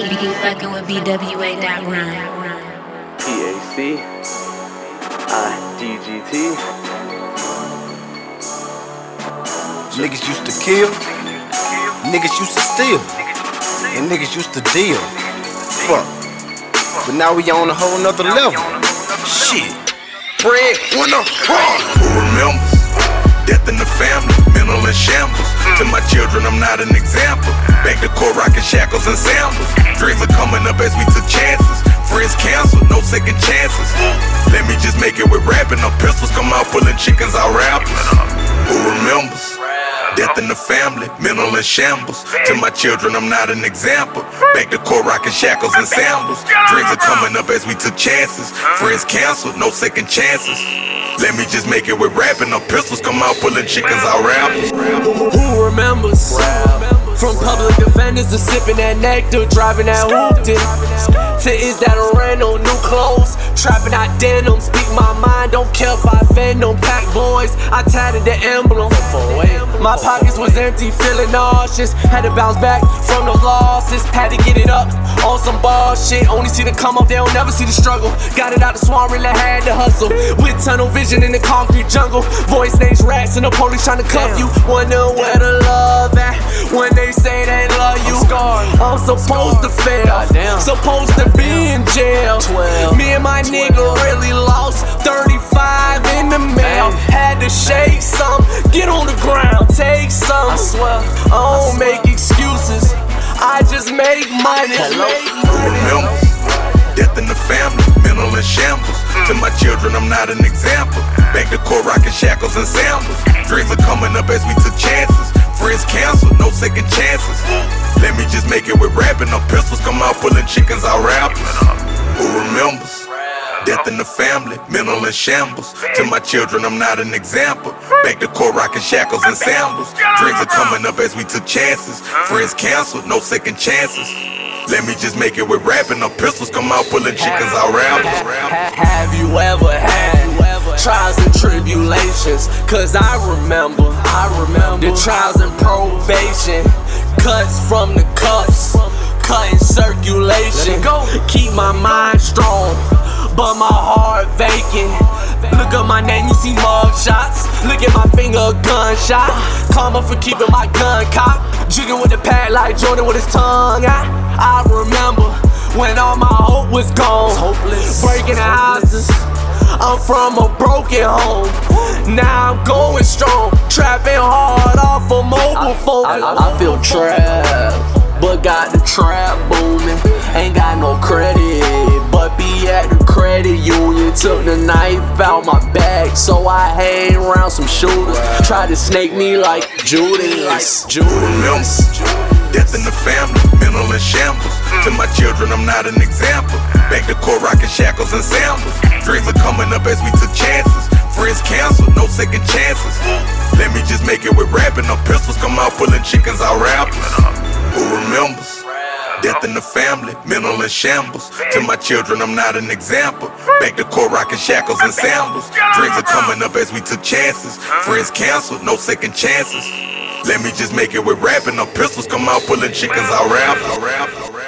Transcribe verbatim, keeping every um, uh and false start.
You fucking with B W A dot rhyme. P A C I D G T. Niggas used to kill, niggas used to steal, and niggas used to deal. Fuck. But now we on a whole nother level. Shit. Bread, winner, run. Who remembers? Death in the family, mental in shambles. To my children, I'm not an example. Back to court, rocking shackles and sandals. Dreams are coming up as we took chances. Friends canceled, no second chances. Let me just make it with rapping. No pistols come out pulling chickens out rappers. Who remembers? Death in the family, mental in shambles. To my children, I'm not an example. Back to court, rocking shackles and sandals. Dreams are coming up as we took chances. Friends canceled, no second chances. Let me just make it with rapping. No pistols come out pulling chickens out rappers. Who remembers? From public defenders to sipping that nectar, driving that hoopty. To is that a rental, new clothes, trapping out denim. Speak my mind, don't care if I offend them. Pack boys, I tatted the emblem. My pockets was empty, feeling nauseous. Had to bounce back from those losses. Had to get it up on some bullshit. Only see the come up, they don't never see the struggle. Got it out the swamp, really had to hustle. With tunnel vision in the concrete jungle. Voice names rats and the police trying to cuff you. Wonder where the love at when they say they love you. I'm supposed to fail, supposed to be in jail. Me and my nigga really lost thirty-five in the mail. Had to shake some, get on the ground, take some. I swear, I don't make excuses, I just make money. Who remembers? Death in the family, mental in shambles. To my children, I'm not an example. Back to court, rocking shackles and sandals. Dreams are coming up as we took chances. Friends canceled, no second chances. Let me just make it with rapping. No pistols come out pulling chickens out rappers. Who remembers? Death in the family, mental in shambles. To my children, I'm not an example. Back to court, rocking shackles and sandals. Dreams are coming up as we took chances. Friends canceled, no second chances. Let me just make it with rapping. No pistols come out pulling chickens out rappers. Have you ever had trials and tribulations? Cause I remember, I remember the trials and probation. Cuts from the cuffs, cutting circulation. Keep my mind strong, but my heart vacant. Look at my name, you see mug shots. Look at my finger, gunshot. Karma for keeping my gun cocked. Jigging with the pad like Jordan with his tongue out. I remember when all my hope was gone. Breaking the houses, I'm from a broken home. Now I'm going strong, trapping hard off a mobile phone. I, I, I feel trapped, but got the trap booming. Ain't got no credit, but be at the credit union. Took the knife out my bag, so I hang around some shooters. Tried to snake me like Judas. Judas. Death in the family, mental in shambles. To my children, I'm not an example. Back to court, rocking shackles and sandals. Dreams are coming up as we took chances. Friends canceled, no second chances. Let me just make it with rapping. No pistols come out pulling chickens out rappers. Who remembers? Death in the family, mental in shambles. To my children, I'm not an example. Back to court, rocking shackles and sandals. Dreams are coming up as we took chances. Friends canceled, no second chances. Let me just make it with rapping. No pistols come out pulling chickens out rappers.